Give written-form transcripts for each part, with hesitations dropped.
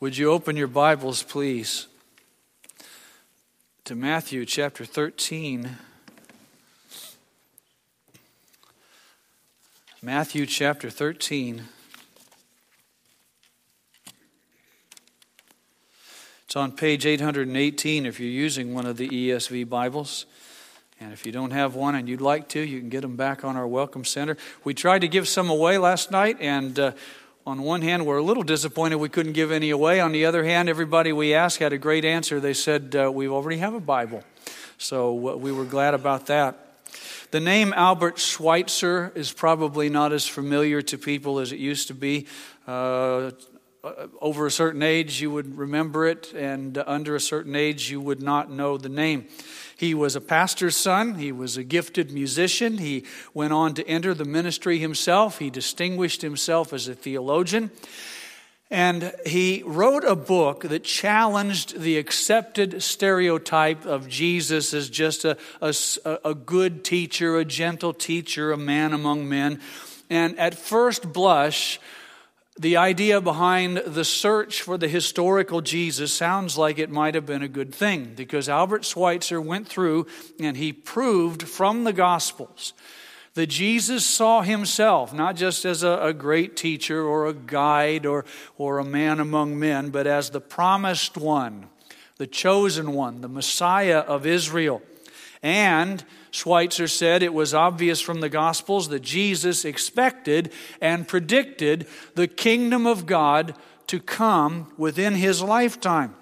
Would you open your Bibles, please, to Matthew chapter 13. Matthew chapter 13. It's on page 818 if you're using one of the ESV Bibles. And if you don't have one and you'd like to, you can get them back on our Welcome Center. We tried to give some away last night, and on one hand, we're a little disappointed we couldn't give any away. On the other hand, everybody we asked had a great answer. They said, we already have a Bible. So we were glad about that. The name Albert Schweitzer is probably not as familiar to people as it used to be. Over a certain age, you would remember it, and under a certain age, you would not know the name. He was a pastor's son. He was a gifted musician. He went on to enter the ministry himself. He distinguished himself as a theologian. And he wrote a book that challenged the accepted stereotype of Jesus as just a good teacher, a gentle teacher, a man among men. And at first blush, the idea behind the search for the historical Jesus sounds like it might have been a good thing, because Albert Schweitzer went through and he proved from the Gospels that Jesus saw himself not just as a great teacher or a guide or a man among men, but as the promised one, the chosen one, the Messiah of Israel. And Schweitzer said it was obvious from the Gospels that Jesus expected and predicted the kingdom of God to come within his lifetime.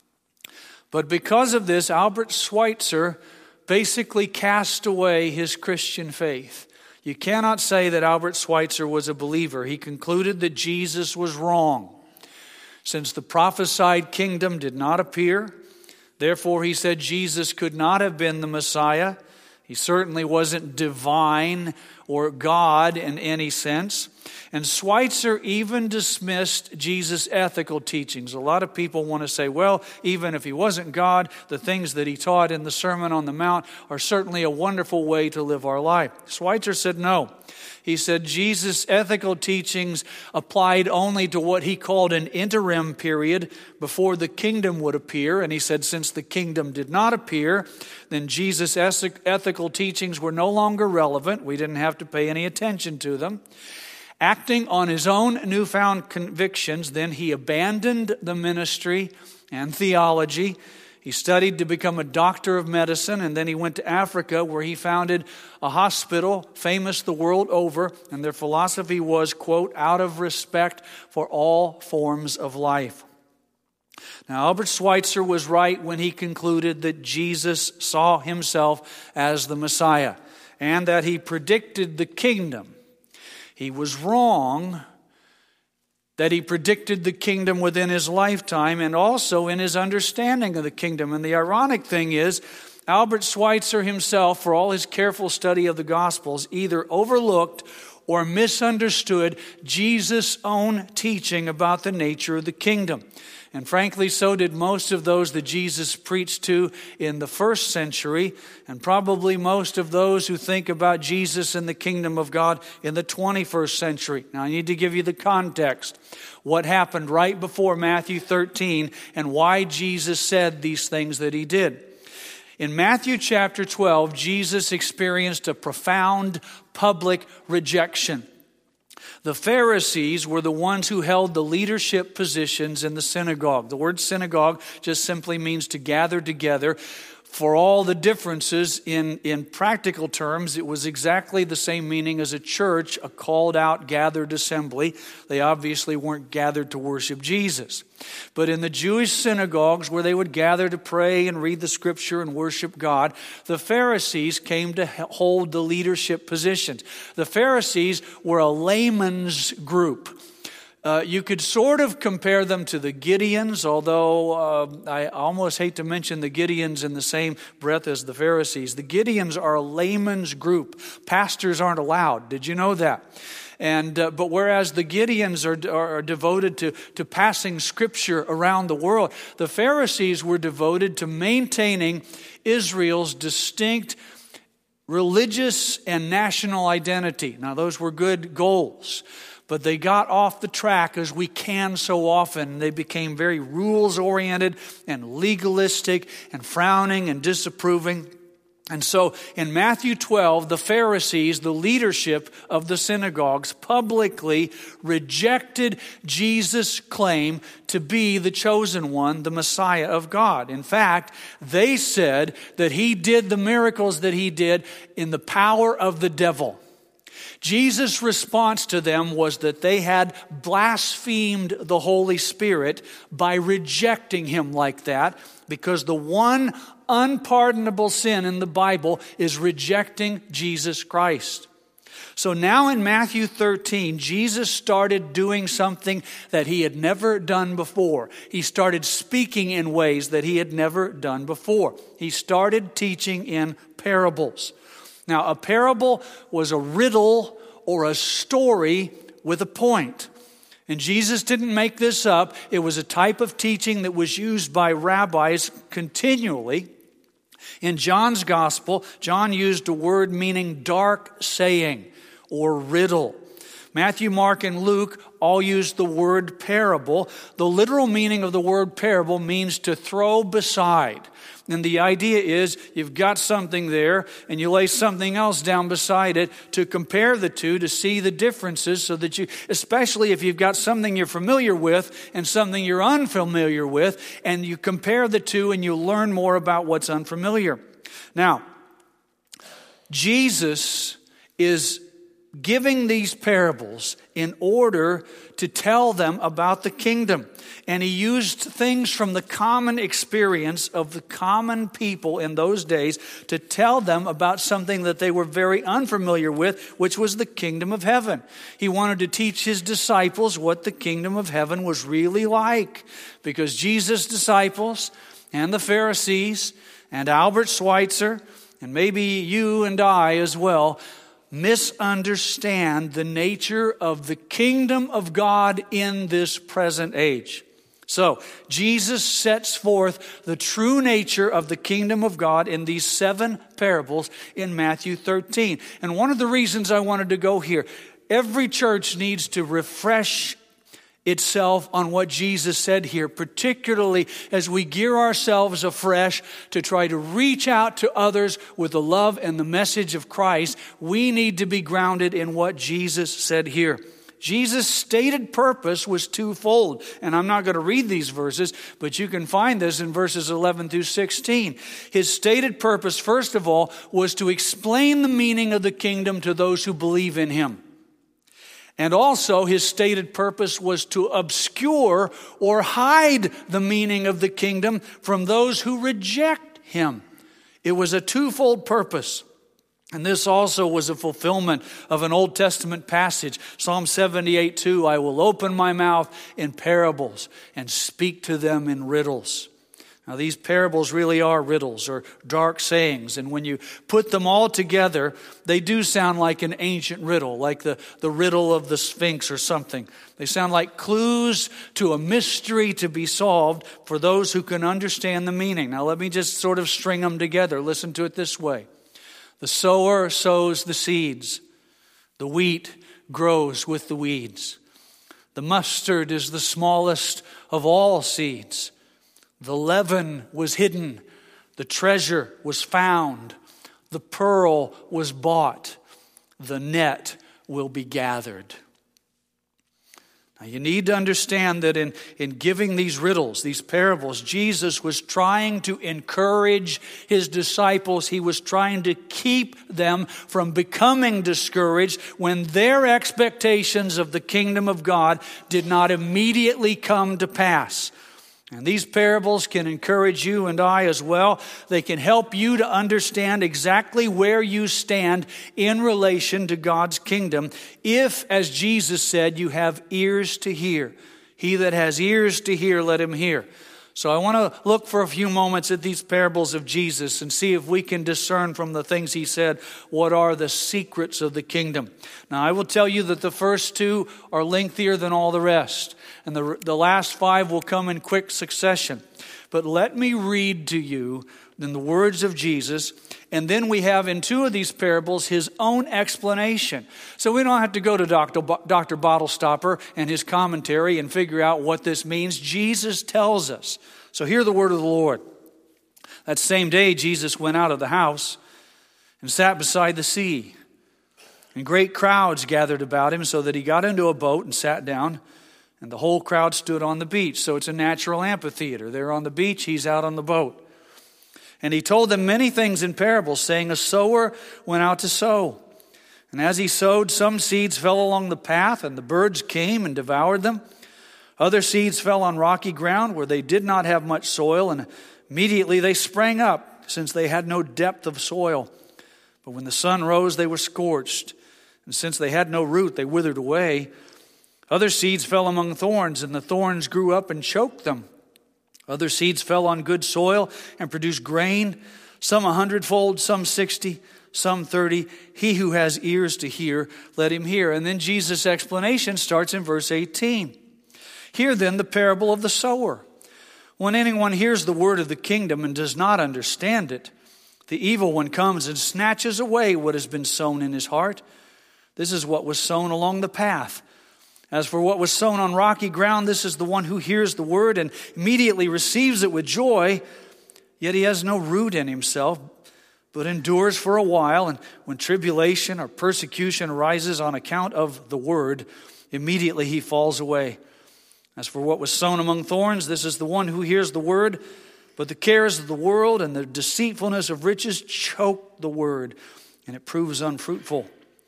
But because of this, Albert Schweitzer basically cast away his Christian faith. You cannot say that Albert Schweitzer was a believer. He concluded that Jesus was wrong. Since the prophesied kingdom did not appear, therefore he said Jesus could not have been the Messiah. He certainly wasn't divine or God in any sense. And Schweitzer even dismissed Jesus' ethical teachings. A lot of people want to say, well, even if he wasn't God, the things that he taught in the Sermon on the Mount are certainly a wonderful way to live our life. Schweitzer said no. He said Jesus' ethical teachings applied only to what he called an interim period before the kingdom would appear. And he said since the kingdom did not appear, then Jesus' ethical teachings were no longer relevant. We didn't have to pay any attention to them. Acting on his own newfound convictions, then he abandoned the ministry and theology. He studied to become a doctor of medicine, and then he went to Africa where he founded a hospital famous the world over, and their philosophy was, quote, out of respect for all forms of life. Now, Albert Schweitzer was right when he concluded that Jesus saw himself as the Messiah and that he predicted the kingdom. He was wrong that he predicted the kingdom within his lifetime and also in his understanding of the kingdom. And the ironic thing is, Albert Schweitzer himself, for all his careful study of the Gospels, either overlooked or misunderstood Jesus' own teaching about the nature of the kingdom. And frankly, so did most of those that Jesus preached to in the first century, and probably most of those who think about Jesus and the kingdom of God in the 21st century. Now, I need to give you the context. What happened right before Matthew 13 and why Jesus said these things that he did. In Matthew chapter 12, Jesus experienced a profound public rejection. The Pharisees were the ones who held the leadership positions in the synagogue. The word synagogue just simply means to gather together. For all the differences in practical terms, it was exactly the same meaning as a church, a called out, gathered assembly. They obviously weren't gathered to worship Jesus. But in the Jewish synagogues where they would gather to pray and read the scripture and worship God, the Pharisees came to hold the leadership positions. The Pharisees were a layman's group. You could sort of compare them to the Gideons, although I almost hate to mention the Gideons in the same breath as the Pharisees. The Gideons are a layman's group. Pastors aren't allowed. Did you know that? But whereas the Gideons are devoted to passing scripture around the world, the Pharisees were devoted to maintaining Israel's distinct religious and national identity. Now, those were good goals. But they got off the track, as we can so often. They became very rules-oriented and legalistic and frowning and disapproving. And so in Matthew 12, the Pharisees, the leadership of the synagogues, publicly rejected Jesus' claim to be the chosen one, the Messiah of God. In fact, they said that he did the miracles that he did in the power of the devil. Jesus' response to them was that they had blasphemed the Holy Spirit by rejecting him like that, because the one unpardonable sin in the Bible is rejecting Jesus Christ. So now in Matthew 13, Jesus started doing something that he had never done before. He started speaking in ways that he had never done before. He started teaching in parables. Now, a parable was a riddle or a story with a point. And Jesus didn't make this up. It was a type of teaching that was used by rabbis continually. In John's gospel, John used a word meaning dark saying or riddle. Matthew, Mark, and Luke all use the word parable. The literal meaning of the word parable means to throw beside. And the idea is you've got something there and you lay something else down beside it to compare the two, to see the differences, so that you, especially if you've got something you're familiar with and something you're unfamiliar with, and you compare the two and you learn more about what's unfamiliar. Now, Jesus is giving these parables in order to tell them about the kingdom. And he used things from the common experience of the common people in those days to tell them about something that they were very unfamiliar with, which was the kingdom of heaven. He wanted to teach his disciples what the kingdom of heaven was really like, because Jesus' disciples and the Pharisees and Albert Schweitzer, and maybe you and I as well, misunderstand the nature of the kingdom of God in this present age. So, Jesus sets forth the true nature of the kingdom of God in these 7 parables in Matthew 13. And one of the reasons I wanted to go here, every church needs to refresh itself on what Jesus said here, particularly as we gear ourselves afresh to try to reach out to others with the love and the message of Christ. We need to be grounded in what Jesus said here. Jesus' stated purpose was twofold, and I'm not going to read these verses, but you can find this in verses 11 through 16. His stated purpose, first of all, was to explain the meaning of the kingdom to those who believe in him. And also, his stated purpose was to obscure or hide the meaning of the kingdom from those who reject him. It was a twofold purpose. And this also was a fulfillment of an Old Testament passage. Psalm 78:2, I will open my mouth in parables and speak to them in riddles. Now, these parables really are riddles or dark sayings. And when you put them all together, they do sound like an ancient riddle, like the riddle of the Sphinx or something. They sound like clues to a mystery to be solved for those who can understand the meaning. Now, let me just sort of string them together. Listen to it this way. The sower sows the seeds. The wheat grows with the weeds. The mustard is the smallest of all seeds. The leaven was hidden. The treasure was found. The pearl was bought. The net will be gathered. Now, you need to understand that in giving these riddles, these parables, Jesus was trying to encourage his disciples. He was trying to keep them from becoming discouraged when their expectations of the kingdom of God did not immediately come to pass. And these parables can encourage you and I as well. They can help you to understand exactly where you stand in relation to God's kingdom if, as Jesus said, you have ears to hear. He that has ears to hear, let him hear. So I want to look for a few moments at these parables of Jesus and see if we can discern from the things he said what are the secrets of the kingdom. Now, I will tell you that the first 2 are lengthier than all the rest. And the last 5 will come in quick succession. But let me read to you in the words of Jesus, and then we have in two of these parables his own explanation. So we don't have to go to Dr. Bottlestopper and his commentary and figure out what this means. Jesus tells us. So hear the word of the Lord. That same day, Jesus went out of the house and sat beside the sea. And great crowds gathered about him, so that he got into a boat and sat down, and the whole crowd stood on the beach. So it's a natural amphitheater. They're on the beach, he's out on the boat. And he told them many things in parables, saying, a sower went out to sow. And as he sowed, some seeds fell along the path, and the birds came and devoured them. Other seeds fell on rocky ground, where they did not have much soil, and immediately they sprang up, since they had no depth of soil. But when the sun rose, they were scorched. And since they had no root, they withered away. Other seeds fell among thorns, and the thorns grew up and choked them. Other seeds fell on good soil and produced grain, some 100-fold, some 60, some 30. He who has ears to hear, let him hear. And then Jesus' explanation starts in verse 18. Hear then the parable of the sower. When anyone hears the word of the kingdom and does not understand it, the evil one comes and snatches away what has been sown in his heart. This is what was sown along the path. As for what was sown on rocky ground, this is the one who hears the word and immediately receives it with joy, yet he has no root in himself, but endures for a while. And when tribulation or persecution arises on account of the word, immediately he falls away. As for what was sown among thorns, this is the one who hears the word, but the cares of the world and the deceitfulness of riches choke the word, and it proves unfruitful.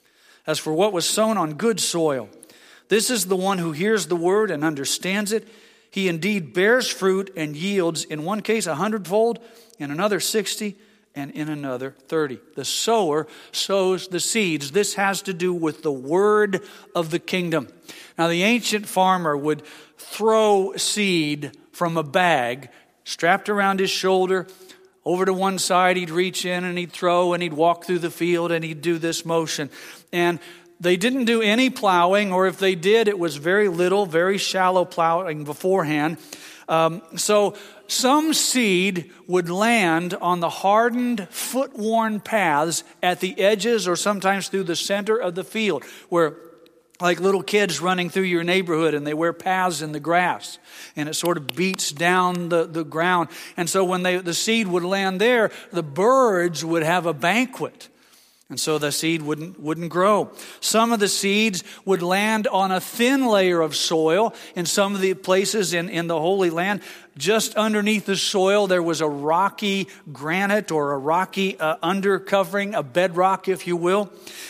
As for what was sown on good soil, this is the one who hears the word and understands it. He indeed bears fruit and yields, in one case 100-fold, in another 60, and in another 30. The sower sows the seeds. This has to do with the word of the kingdom. Now, the ancient farmer would throw seed from a bag strapped around his shoulder. Over to one side, he'd reach in and he'd throw, and he'd walk through the field and he'd do this motion. And they didn't do any plowing, or if they did, it was very little, very shallow plowing beforehand. So some seed would land on the hardened, foot-worn paths at the edges or sometimes through the center of the field, where like little kids running through your neighborhood and they wear paths in the grass and it sort of beats down the ground. And so when the seed would land there, the birds would have a banquet. And so the seed wouldn't grow. Some of the seeds would land on a thin layer of soil. In some of the places in the Holy Land, just underneath the soil, there was a rocky granite or a rocky undercovering, a bedrock, if you will.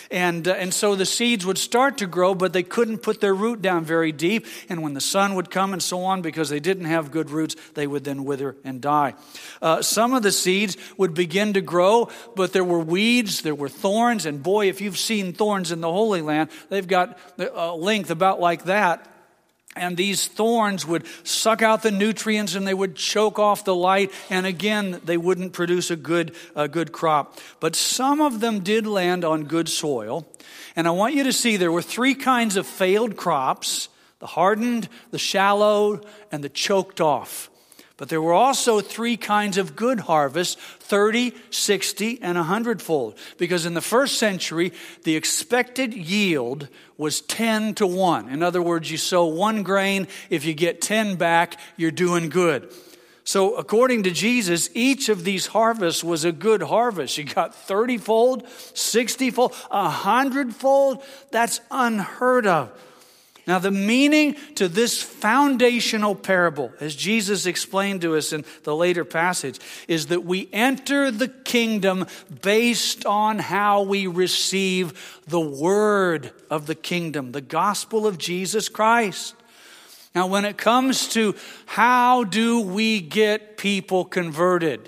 And so the seeds would start to grow, but they couldn't put their root down very deep. And when the sun would come and so on, because they didn't have good roots, they would then wither and die. Some of the seeds would begin to grow, but there were weeds, there were thorns. And boy, if you've seen thorns in the Holy Land, they've got a length about like that. And these thorns would suck out the nutrients and they would choke off the light. And again, they wouldn't produce a good crop. But some of them did land on good soil. And I want you to see there were three kinds of failed crops: the hardened, the shallow, and the choked off. But there were also three kinds of good harvest: 30, 60, and 100-fold. Because in the first century, the expected yield was 10 to 1. In other words, you sow one grain, if you get 10 back, you're doing good. So according to Jesus, each of these harvests was a good harvest. You got 30-fold, 60-fold, 100-fold. That's unheard of. Now, the meaning to this foundational parable, as Jesus explained to us in the later passage, is that we enter the kingdom based on how we receive the word of the kingdom, the gospel of Jesus Christ. Now, when it comes to how do we get people converted,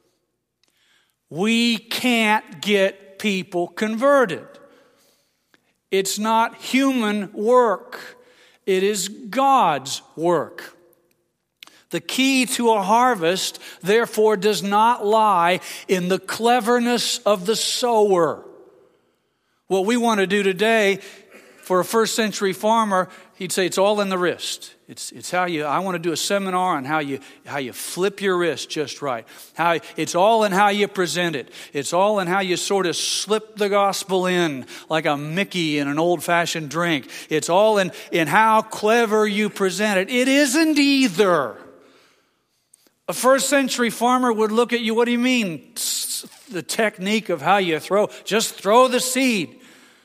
we can't get people converted. It's not human work. It is God's work. The key to a harvest, therefore, does not lie in the cleverness of the sower. What we want to do today For a first century farmer, he'd say it's all in the wrist. It's how I want to do a seminar on how you flip your wrist just right. It's all in how you present it. It's all in how you sort of slip the gospel in like a Mickey in an old-fashioned drink. It's all in how clever you present it. It isn't either. A first century farmer would look at you, what do you mean? The technique of how you throw. Just throw the seed.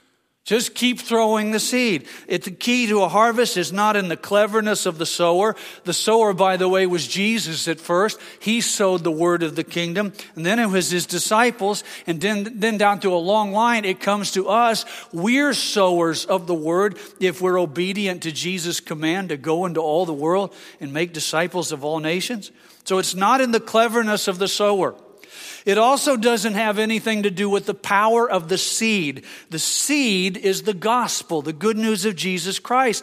Just keep throwing the seed. The key to a harvest is not in the cleverness of the sower. The sower, by the way, was Jesus at first. He sowed the word of the kingdom. And then it was his disciples. And then down through a long line, it comes to us. We're sowers of the word if we're obedient to Jesus' command to go into all the world and make disciples of all nations. So it's not in the cleverness of the sower. It also doesn't have anything to do with the power of the seed. The seed is the gospel, the good news of Jesus Christ.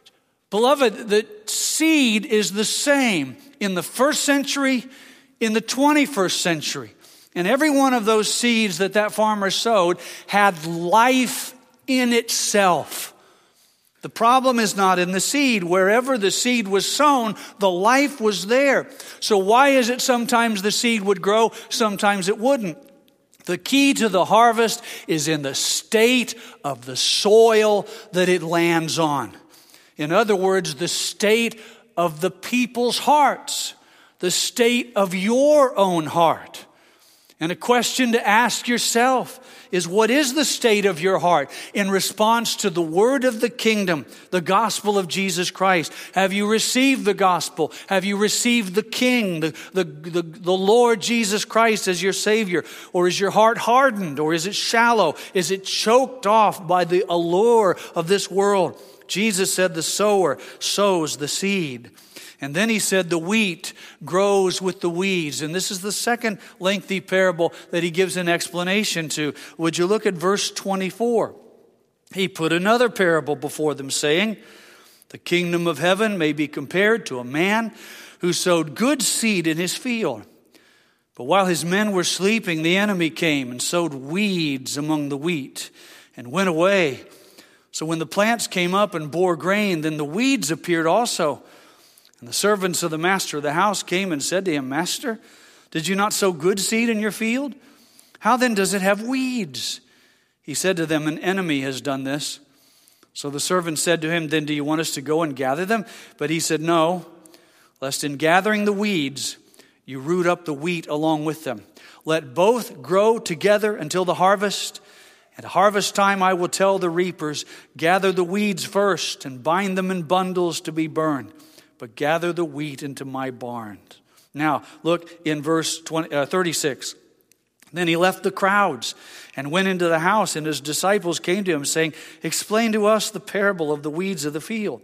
Beloved, the seed is the same in the first century, in the 21st century. And every one of those seeds that farmer sowed had life in itself. The problem is not in the seed. Wherever the seed was sown, the life was there. So why is it sometimes the seed would grow, sometimes it wouldn't? The key to the harvest is in the state of the soil that it lands on. In other words, the state of the people's hearts, the state of your own heart. And a question to ask yourself is, what is the state of your heart in response to the word of the kingdom, the gospel of Jesus Christ? Have you received the gospel? Have you received the King, the Lord Jesus Christ as your Savior? Or is your heart hardened? Or is it shallow? Is it choked off by the allure of this world? Jesus said the sower sows the seed. And then he said the wheat grows with the weeds. And this is the second lengthy parable that he gives an explanation to. Would you look at verse 24? He put another parable before them, saying, the kingdom of heaven may be compared to a man who sowed good seed in his field. But while his men were sleeping, the enemy came and sowed weeds among the wheat and went away. So when the plants came up and bore grain, then the weeds appeared also. And the servants of the master of the house came and said to him, Master, did you not sow good seed in your field? How then does it have weeds? He said to them, an enemy has done this. So the servant said to him, then do you want us to go and gather them? But he said, no, lest in gathering the weeds, you root up the wheat along with them. Let both grow together until the harvest. At harvest time I will tell the reapers, gather the weeds first and bind them in bundles to be burned. But gather the wheat into my barn. Now, look in verse 36. Then he left the crowds and went into the house, and his disciples came to him, saying, explain to us the parable of the weeds of the field.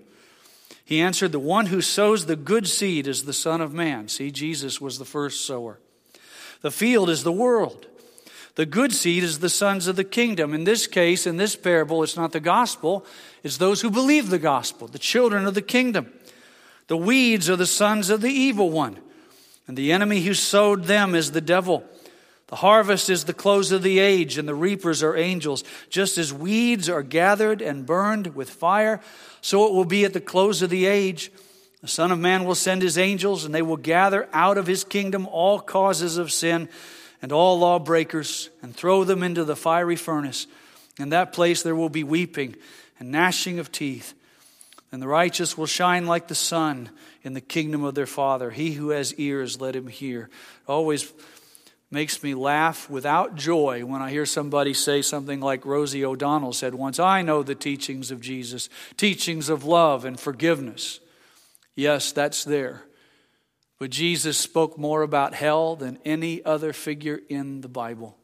He answered, the one who sows the good seed is the Son of Man. See, Jesus was the first sower. The field is the world. The good seed is the sons of the kingdom. In this case, in this parable, it's not the gospel. It's those who believe the gospel, the children of the kingdom. The weeds are the sons of the evil one, and the enemy who sowed them is the devil. The harvest is the close of the age, and the reapers are angels. Just as weeds are gathered and burned with fire, so it will be at the close of the age. The Son of Man will send his angels, and they will gather out of his kingdom all causes of sin and all lawbreakers, and throw them into the fiery furnace. In that place there will be weeping and gnashing of teeth. And the righteous will shine like the sun in the kingdom of their Father. He who has ears, let him hear. It always makes me laugh without joy when I hear somebody say something like Rosie O'Donnell said once, I know the teachings of Jesus, teachings of love and forgiveness. Yes, that's there. But Jesus spoke more about hell than any other figure in the Bible.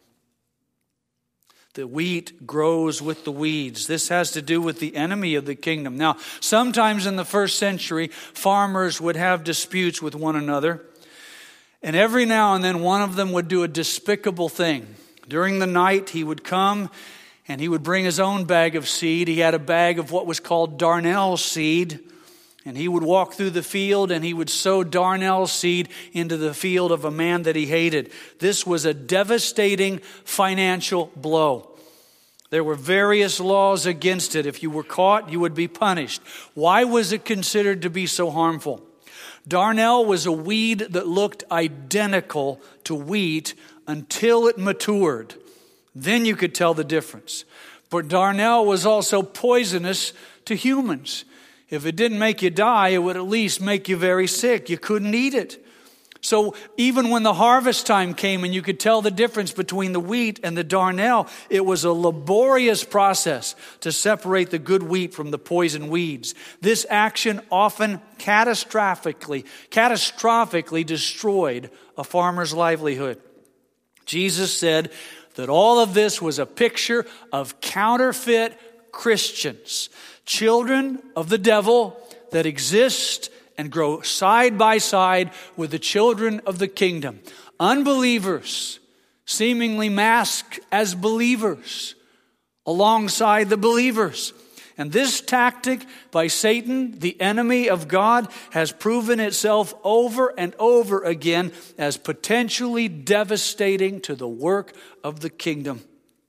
The wheat grows with the weeds. This has to do with the enemy of the kingdom. Now, sometimes in the first century, farmers would have disputes with one another. And every now and then, one of them would do a despicable thing. During the night, he would come and he would bring his own bag of seed. He had a bag of what was called darnel seed. And he would walk through the field and he would sow darnel seed into the field of a man that he hated. This was a devastating financial blow. There were various laws against it. If you were caught, you would be punished. Why was it considered to be so harmful? Darnel was a weed that looked identical to wheat until it matured. Then you could tell the difference. But darnel was also poisonous to humans. If it didn't make you die, it would at least make you very sick. You couldn't eat it. So even when the harvest time came and you could tell the difference between the wheat and the darnel, it was a laborious process to separate the good wheat from the poison weeds. This action often catastrophically destroyed a farmer's livelihood. Jesus said that all of this was a picture of counterfeit Christians, children of the devil that exist and grow side by side with the children of the kingdom. Unbelievers seemingly masked as believers alongside the believers. And this tactic by Satan, the enemy of God, has proven itself over and over again as potentially devastating to the work of the kingdom.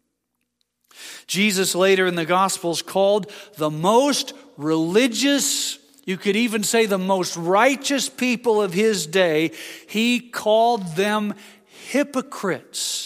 Jesus later in the Gospels called the most religious, you could even say the most righteous people of his day, he called them hypocrites.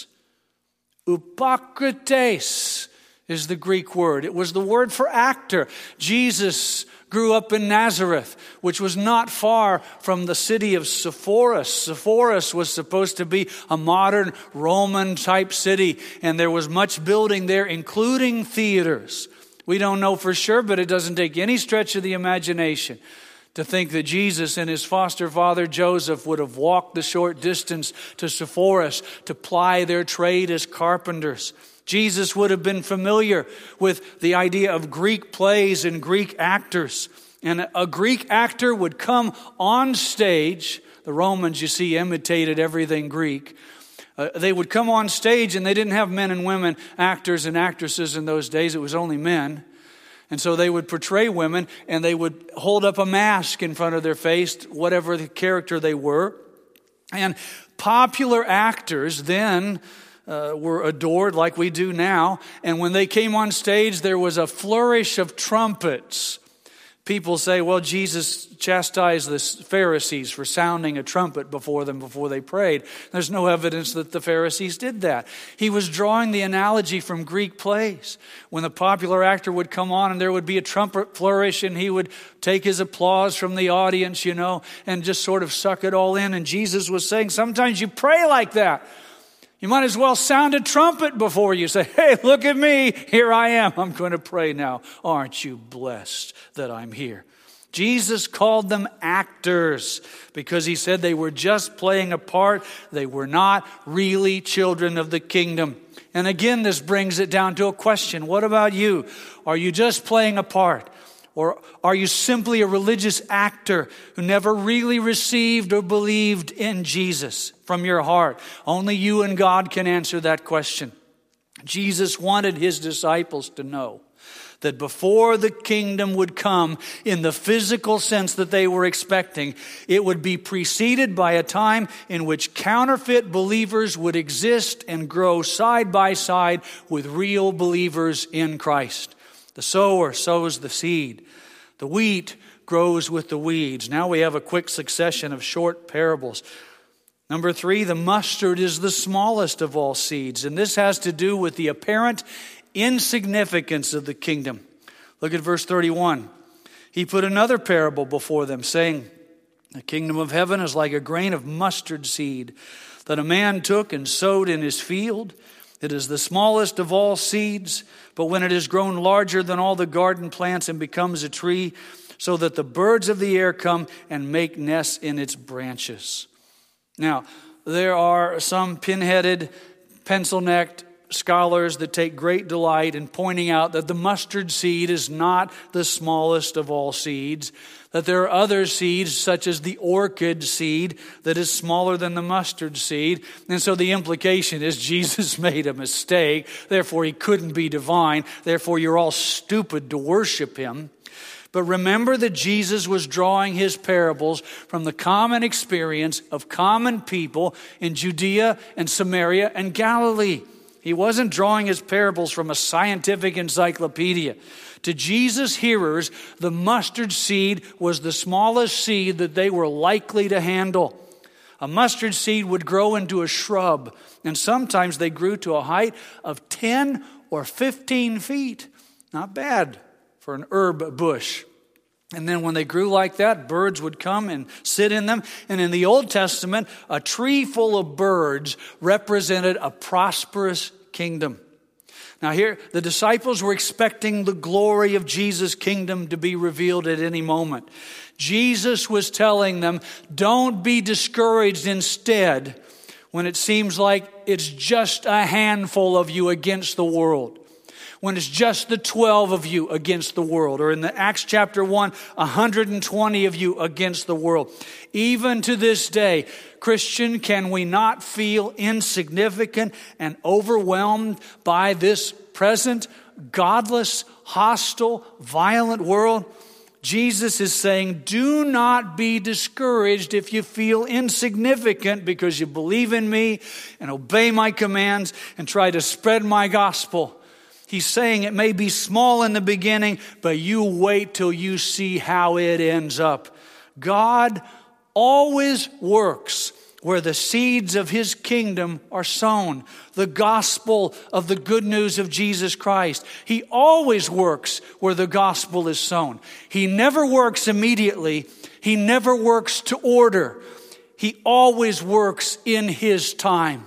Upokrites is the Greek word. It was the word for actor. Jesus grew up in Nazareth, which was not far from the city of Sepphoris. Sepphoris was supposed to be a modern Roman type city, and there was much building there, including theaters. We don't know for sure, but it doesn't take any stretch of the imagination to think that Jesus and his foster father Joseph would have walked the short distance to Sepphoris to ply their trade as carpenters. Jesus would have been familiar with the idea of Greek plays and Greek actors. And a Greek actor would come on stage. The Romans, you see, imitated everything Greek. They would come on stage, and they didn't have men and women, actors and actresses in those days. It was only men. And so they would portray women, and they would hold up a mask in front of their face, whatever the character they were. And popular actors then were adored like we do now. And when they came on stage, there was a flourish of trumpets. People say, well, Jesus chastised the Pharisees for sounding a trumpet before them before they prayed. There's no evidence that the Pharisees did that. He was drawing the analogy from Greek plays. When the popular actor would come on and there would be a trumpet flourish and he would take his applause from the audience, and just sort of suck it all in. And Jesus was saying, sometimes you pray like that. You might as well sound a trumpet before you say, hey, look at me. Here I am. I'm going to pray now. Aren't you blessed that I'm here? Jesus called them actors because he said they were just playing a part. They were not really children of the kingdom. And again, this brings it down to a question. What about you? Are you just playing a part? Or are you simply a religious actor who never really received or believed in Jesus from your heart? Only you and God can answer that question. Jesus wanted his disciples to know that before the kingdom would come in the physical sense that they were expecting, it would be preceded by a time in which counterfeit believers would exist and grow side by side with real believers in Christ. The sower sows the seed. The wheat grows with the weeds. Now we have a quick succession of short parables. Number 3, the mustard is the smallest of all seeds. And this has to do with the apparent insignificance of the kingdom. Look at verse 31. He put another parable before them, saying, the kingdom of heaven is like a grain of mustard seed that a man took and sowed in his field. It is the smallest of all seeds, but when it has grown larger than all the garden plants and becomes a tree, so that the birds of the air come and make nests in its branches. Now, there are some pin-headed, pencil-necked scholars that take great delight in pointing out that the mustard seed is not the smallest of all seeds, that there are other seeds such as the orchid seed that is smaller than the mustard seed. And so the implication is Jesus made a mistake, therefore he couldn't be divine, therefore you're all stupid to worship him. But remember that Jesus was drawing his parables from the common experience of common people in Judea and Samaria and Galilee. He wasn't drawing his parables from a scientific encyclopedia. To Jesus' hearers, the mustard seed was the smallest seed that they were likely to handle. A mustard seed would grow into a shrub, and sometimes they grew to a height of 10 or 15 feet. Not bad for an herb bush. And then when they grew like that, birds would come and sit in them. And in the Old Testament, a tree full of birds represented a prosperous kingdom. Now here, the disciples were expecting the glory of Jesus' kingdom to be revealed at any moment. Jesus was telling them, don't be discouraged instead when it seems like it's just a handful of you against the world. When it's just the 12 of you against the world. Or in the Acts chapter 1, 120 of you against the world. Even to this day, Christian, can we not feel insignificant and overwhelmed by this present, godless, hostile, violent world? Jesus is saying, do not be discouraged if you feel insignificant because you believe in me and obey my commands and try to spread my gospel. He's saying it may be small in the beginning, but you wait till you see how it ends up. God always works where the seeds of his kingdom are sown. The gospel of the good news of Jesus Christ. He always works where the gospel is sown. He never works immediately. He never works to order. He always works in his time.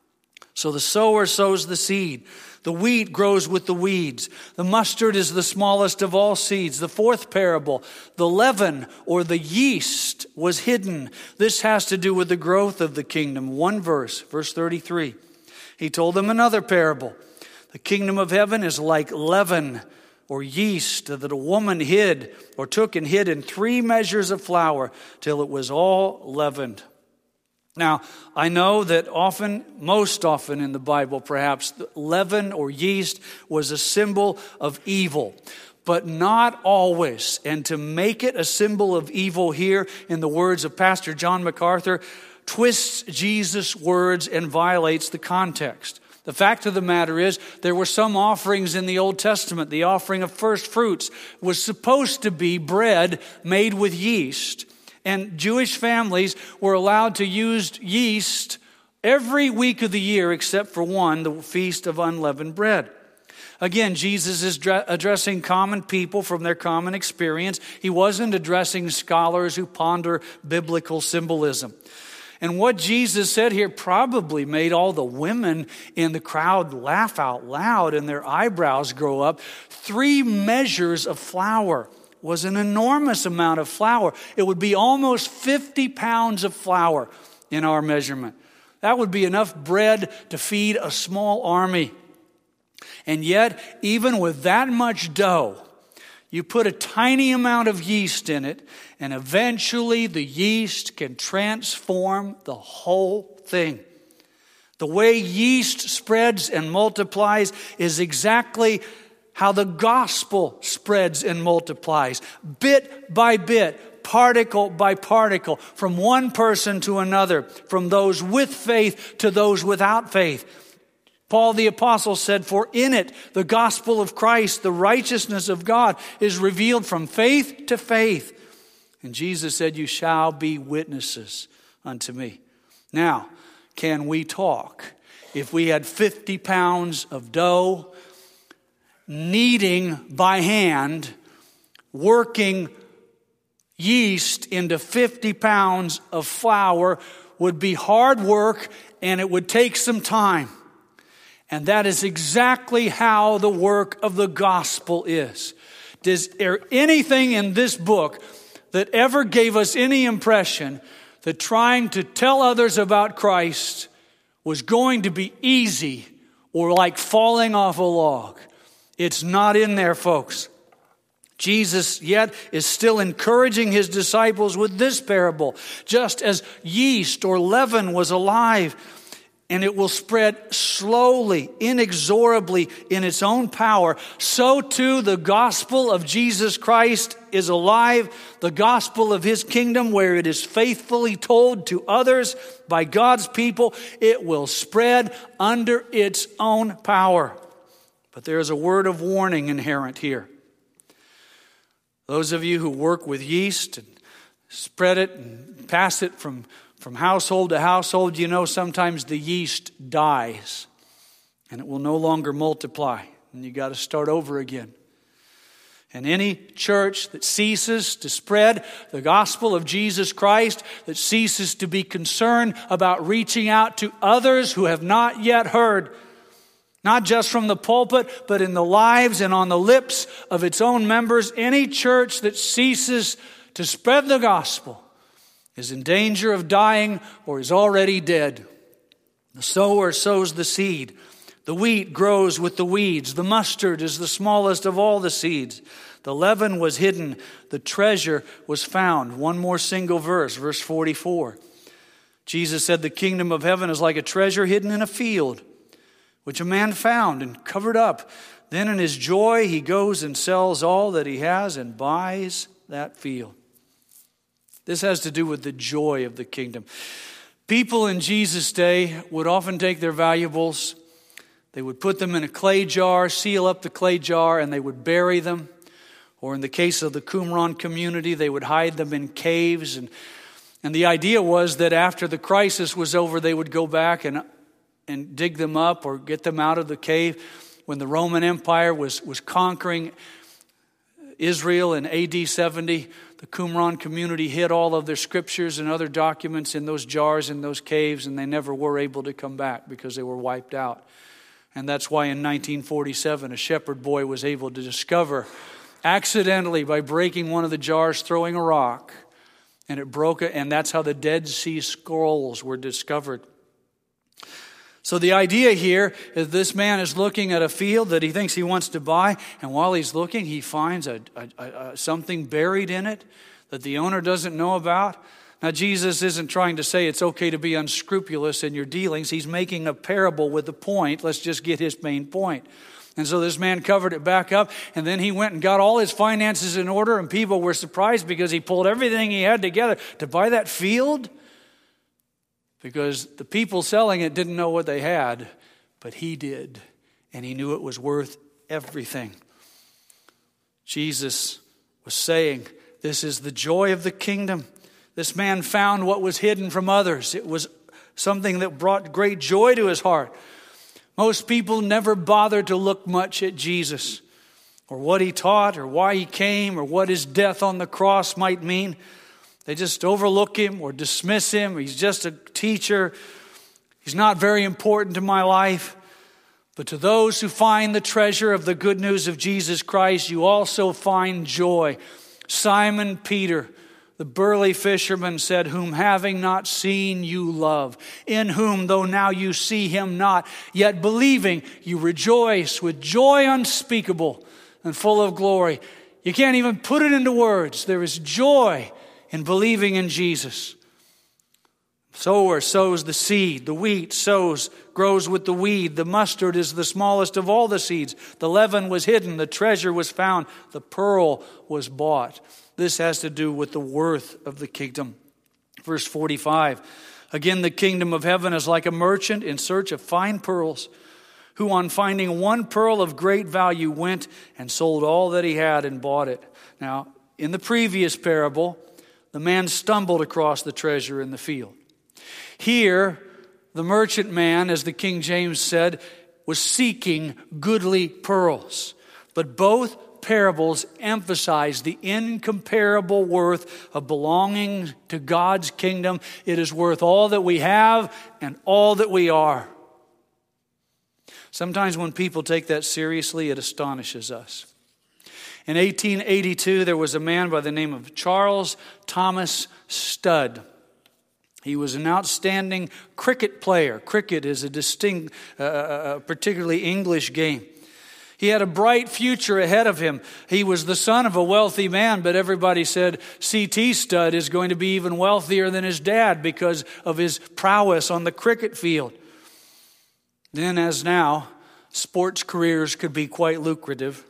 So the sower sows the seed. The wheat grows with the weeds. The mustard is the smallest of all seeds. The fourth parable, the leaven or the yeast was hidden. This has to do with the growth of the kingdom. One verse, verse 33. He told them another parable. The kingdom of heaven is like leaven or yeast that a woman hid or took and hid in 3 measures of flour till it was all leavened. Now, I know that most often in the Bible, perhaps, leaven or yeast was a symbol of evil, but not always. And to make it a symbol of evil here, in the words of Pastor John MacArthur, twists Jesus' words and violates the context. The fact of the matter is, there were some offerings in the Old Testament. The offering of first fruits was supposed to be bread made with yeast. And Jewish families were allowed to use yeast every week of the year except for one, the Feast of Unleavened Bread. Again, Jesus is addressing common people from their common experience. He wasn't addressing scholars who ponder biblical symbolism. And what Jesus said here probably made all the women in the crowd laugh out loud and their eyebrows grow up. 3 measures of flour was an enormous amount of flour. It would be almost 50 pounds of flour in our measurement. That would be enough bread to feed a small army. And yet, even with that much dough, you put a tiny amount of yeast in it, and eventually the yeast can transform the whole thing. The way yeast spreads and multiplies is exactly how the gospel spreads and multiplies, bit by bit, particle by particle, from one person to another, from those with faith to those without faith. Paul the apostle said, for in it, the gospel of Christ, the righteousness of God, is revealed from faith to faith. And Jesus said, you shall be witnesses unto me. Now, can we talk? If we had 50 pounds of dough, kneading by hand, working yeast into 50 pounds of flour would be hard work and it would take some time. And that is exactly how the work of the gospel is. Is there anything in this book that ever gave us any impression that trying to tell others about Christ was going to be easy or like falling off a log? It's not in there, folks. Jesus yet is still encouraging his disciples with this parable. Just as yeast or leaven was alive and it will spread slowly, inexorably in its own power. So too the gospel of Jesus Christ is alive, the gospel of His kingdom, where it is faithfully told to others by God's people, it will spread under its own power. But there is a word of warning inherent here. Those of you who work with yeast and spread it and pass it from household to household, you know sometimes the yeast dies and it will no longer multiply, and you got to start over again. And any church that ceases to spread the gospel of Jesus Christ, that ceases to be concerned about reaching out to others who have not yet heard, not just from the pulpit, but in the lives and on the lips of its own members, any church that ceases to spread the gospel is in danger of dying or is already dead. The sower sows the seed. The wheat grows with the weeds. The mustard is the smallest of all the seeds. The leaven was hidden. The treasure was found. One more single verse, verse 44. Jesus said, the kingdom of heaven is like a treasure hidden in a field, which a man found and covered up. Then in his joy he goes and sells all that he has and buys that field. This has to do with the joy of the kingdom. People in Jesus' day would often take their valuables, they would put them in a clay jar, seal up the clay jar, and they would bury them. Or in the case of the Qumran community, they would hide them in caves. And the idea was that after the crisis was over, they would go back and dig them up or get them out of the cave. When the Roman Empire was conquering Israel in AD 70, the Qumran community hid all of their scriptures and other documents in those jars, in those caves, and they never were able to come back because they were wiped out. And that's why in 1947, a shepherd boy was able to discover, accidentally by breaking one of the jars, throwing a rock, and it broke it, and that's how the Dead Sea Scrolls were discovered. So the idea here is this man is looking at a field that he thinks he wants to buy, and while he's looking, he finds something buried in it that the owner doesn't know about. Now, Jesus isn't trying to say it's okay to be unscrupulous in your dealings. He's making a parable with a point. Let's just get his main point. And so this man covered it back up, and then he went and got all his finances in order, and people were surprised because he pulled everything he had together to buy that field. Because the people selling it didn't know what they had, but he did. And he knew it was worth everything. Jesus was saying, this is the joy of the kingdom. This man found what was hidden from others. It was something that brought great joy to his heart. Most people never bother to look much at Jesus, or what he taught, or why he came, or what his death on the cross might mean. They just overlook him or dismiss him. He's just a teacher. He's not very important to my life. But to those who find the treasure of the good news of Jesus Christ, you also find joy. Simon Peter, the burly fisherman, said, whom having not seen you love, in whom though now you see him not, yet believing you rejoice with joy unspeakable and full of glory. You can't even put it into words. There is joy in believing in Jesus. Sower sows the seed. The wheat grows with the weed. The mustard is the smallest of all the seeds. The leaven was hidden. The treasure was found. The pearl was bought. This has to do with the worth of the kingdom. Verse 45. Again, the kingdom of heaven is like a merchant in search of fine pearls, who on finding one pearl of great value went and sold all that he had and bought it. Now, in the previous parable, the man stumbled across the treasure in the field. Here, the merchant man, as the King James said, was seeking goodly pearls. But both parables emphasize the incomparable worth of belonging to God's kingdom. It is worth all that we have and all that we are. Sometimes when people take that seriously, it astonishes us. In 1882, there was a man by the name of Charles Thomas Studd. He was an outstanding cricket player. Cricket is a distinct, particularly English game. He had a bright future ahead of him. He was the son of a wealthy man, but everybody said C.T. Studd is going to be even wealthier than his dad because of his prowess on the cricket field. Then, as now, sports careers could be quite lucrative.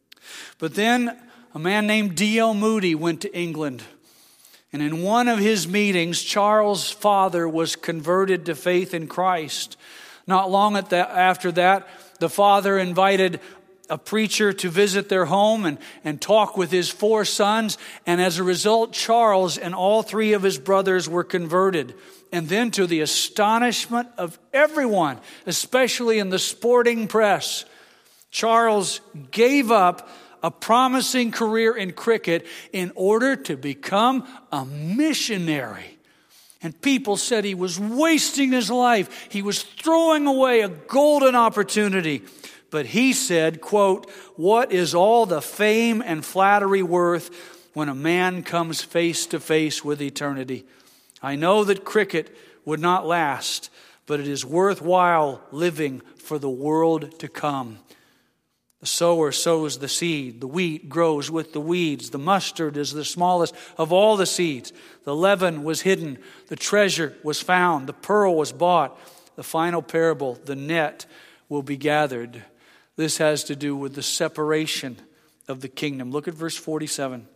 But then a man named D.L. Moody went to England. And in one of his meetings, Charles' father was converted to faith in Christ. Not long after that, the father invited a preacher to visit their home and talk with his 4 sons. And as a result, Charles and all 3 of his brothers were converted. And then, to the astonishment of everyone, especially in the sporting press, Charles gave up a promising career in cricket in order to become a missionary. And people said he was wasting his life. He was throwing away a golden opportunity. But he said, quote, "What is all the fame and flattery worth when a man comes face to face with eternity? I know that cricket would not last, but it is worthwhile living for the world to come. The sower sows the seed. The wheat grows with the weeds. The mustard is the smallest of all the seeds. The leaven was hidden. The treasure was found. The pearl was bought. The final parable, the net will be gathered." This has to do with the separation of the kingdom. Look at verse 47.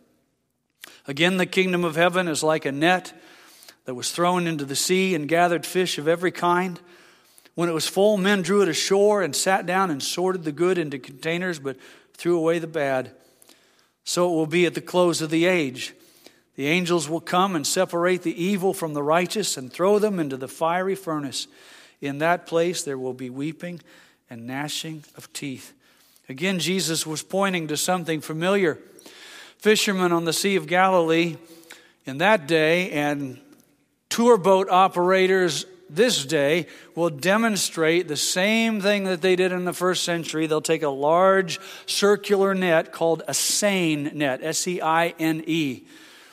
"Again, the kingdom of heaven is like a net that was thrown into the sea and gathered fish of every kind. When it was full, men drew it ashore and sat down and sorted the good into containers, but threw away the bad. So it will be at the close of the age. The angels will come and separate the evil from the righteous and throw them into the fiery furnace. In that place there will be weeping and gnashing of teeth." Again, Jesus was pointing to something familiar. Fishermen on the Sea of Galilee in that day and tour boat operators this day will demonstrate the same thing that they did in the first century. They'll take a large circular net called a seine net, S-E-I-N-E.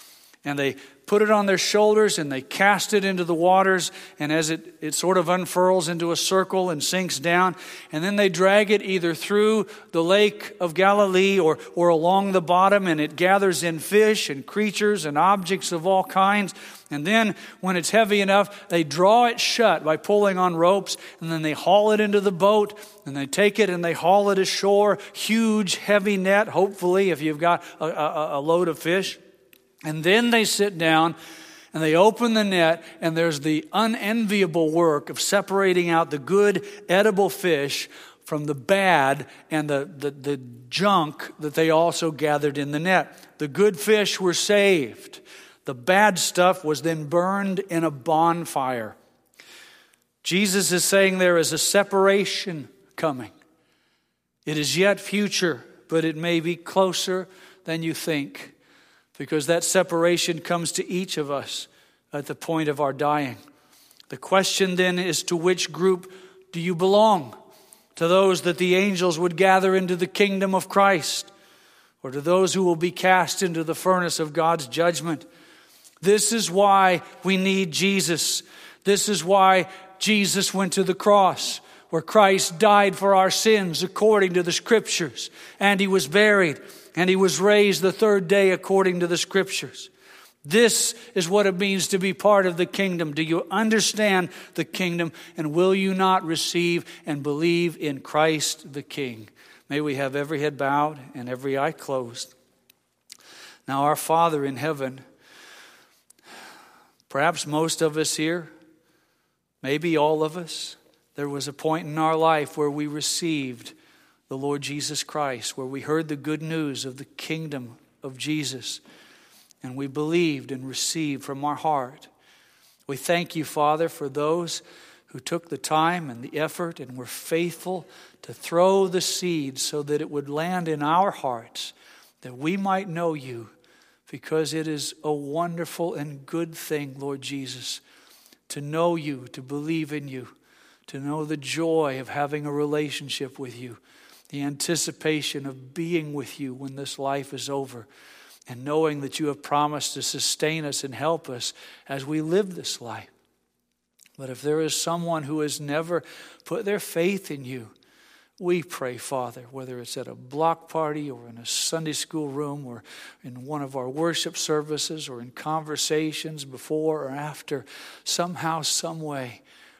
And they put it on their shoulders and they cast it into the waters. And as it sort of unfurls into a circle and sinks down. And then they drag it either through the Lake of Galilee or along the bottom. And it gathers in fish and creatures and objects of all kinds. And then when it's heavy enough, they draw it shut by pulling on ropes. And then they haul it into the boat. And they take it and they haul it ashore. Huge, heavy net, hopefully, if you've got a load of fish. And then they sit down and they open the net, and there's the unenviable work of separating out the good, edible fish from the bad and the junk that they also gathered in the net. The good fish were saved. The bad stuff was then burned in a bonfire. Jesus is saying there is a separation coming. It is yet future, but it may be closer than you think. Because that separation comes to each of us at the point of our dying. The question then is, to which group do you belong? To those that the angels would gather into the kingdom of Christ, or to those who will be cast into the furnace of God's judgment? This is why we need Jesus. This is why Jesus went to the cross, where Christ died for our sins according to the Scriptures, and He was buried. And He was raised the 3rd day according to the Scriptures. This is what it means to be part of the kingdom. Do you understand the kingdom? And will you not receive and believe in Christ the King? May we have every head bowed and every eye closed. Now, our Father in heaven, perhaps most of us here, maybe all of us, there was a point in our life where we received the Lord Jesus Christ, where we heard the good news of the kingdom of Jesus, and we believed and received from our heart. We thank you, Father, for those who took the time and the effort and were faithful to throw the seed so that it would land in our hearts, that we might know you, because it is a wonderful and good thing, Lord Jesus, to know you, to believe in you, to know the joy of having a relationship with you, the anticipation of being with you when this life is over, and knowing that you have promised to sustain us and help us as we live this life. But if there is someone who has never put their faith in you, we pray, Father, whether it's at a block party or in a Sunday school room or in one of our worship services or in conversations before or after, somehow, some way,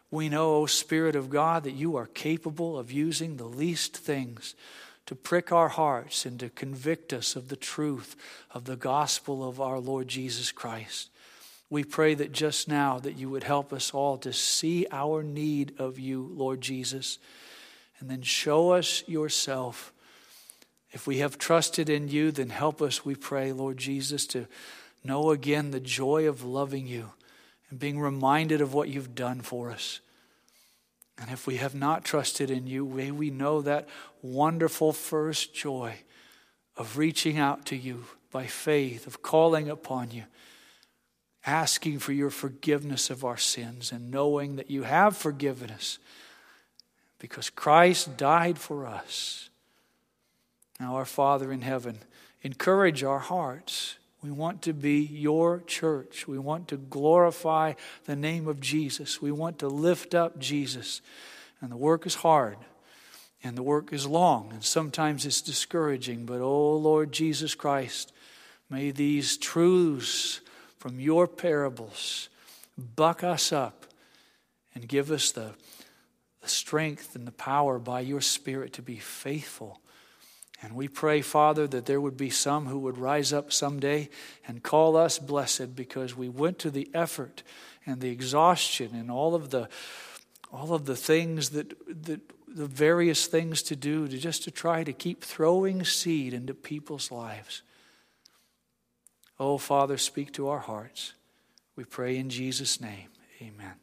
We know, O Spirit of God, that you are capable of using the least things to prick our hearts and to convict us of the truth of the gospel of our Lord Jesus Christ. We pray that just now that you would help us all to see our need of you, Lord Jesus, and then show us yourself. If we have trusted in you, then help us, we pray, Lord Jesus, to know again the joy of loving you and being reminded of what you've done for us. And if we have not trusted in you, may we know that wonderful first joy of reaching out to you by faith, of calling upon you, asking for your forgiveness of our sins, and knowing that you have forgiven us because Christ died for us. Now, our Father in heaven, encourage our hearts. We want to be your church. We want to glorify the name of Jesus. We want to lift up Jesus. And the work is hard, and the work is long, and sometimes it's discouraging. But, oh Lord Jesus Christ, may these truths from your parables buck us up and give us the strength and the power by your Spirit to be faithful. And we pray, Father, that there would be some who would rise up someday and call us blessed because we went to the effort and the exhaustion and all of the things the various things to do to try to keep throwing seed into people's lives. Oh, Father, speak to our hearts. We pray in Jesus' name. Amen.